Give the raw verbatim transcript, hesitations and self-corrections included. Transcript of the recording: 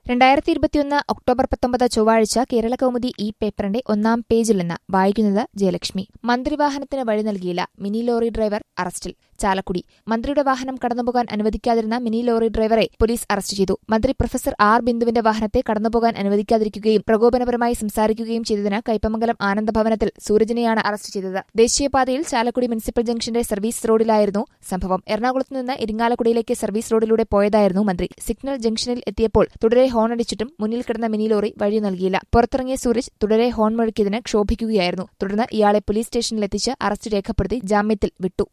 രണ്ടായിരത്തി ഇരുപത്തിയൊന്ന് ഒക്ടോബർ പത്തൊമ്പത് ചൊവ്വാഴ്ച കേരളകൗമുദി ഈ പേപ്പറിന്റെ ഒന്നാം പേജിൽ നിന്ന് വായിക്കുന്നത് ജയലക്ഷ്മി. മന്ത്രിവാഹനത്തിന് വഴി നൽകിയില്ല, മിനി ലോറി ഡ്രൈവർ അറസ്റ്റിൽ. ചാലക്കുടി. മന്ത്രിയുടെ വാഹനം കടന്നുപോകാൻ അനുവദിക്കാതിരുന്ന മിനി ലോറി ഡ്രൈവറെ പോലീസ് അറസ്റ്റ് ചെയ്തു. മന്ത്രി പ്രൊഫസർ ആർ ബിന്ദുവിന്റെ വാഹനത്തെ കടന്നുപോകാൻ അനുവദിക്കാതിരിക്കുകയും പ്രകോപനപരമായി സംസാരിക്കുകയും ചെയ്തതിന് കയ്പമംഗലം ആനന്ദഭവനത്തിൽ സൂരജിനെയാണ് അറസ്റ്റ് ചെയ്തത്. ദേശീയപാതയിൽ ചാലക്കുടി മുനിസിപ്പൽ ജംഗ്ഷന്റെ സർവീസ് റോഡിലായിരുന്നു സംഭവം. എറണാകുളത്ത് നിന്ന് ഇരിങ്ങാലക്കുടയിലേക്ക് സർവീസ് റോഡിലൂടെ പോയതായിരുന്നു മന്ത്രി. സിഗ്നൽ ജംഗ്ഷനിൽ എത്തിയപ്പോൾ തുടരെ ഹോണടിച്ചിട്ടും മുന്നിൽ കിടന്ന മിനി ലോറി വഴി നൽകിയില്ല. പുറത്തിറങ്ങിയ സൂരജ് തുടരെ ഹോൺ മുഴക്കിയതിന് ക്ഷോഭിക്കുകയായിരുന്നു. തുടർന്ന് ഇയാളെ പോലീസ് സ്റ്റേഷനിലെത്തിച്ച് അറസ്റ്റ് രേഖപ്പെടുത്തി ജാമ്യത്തിൽ വിട്ടു.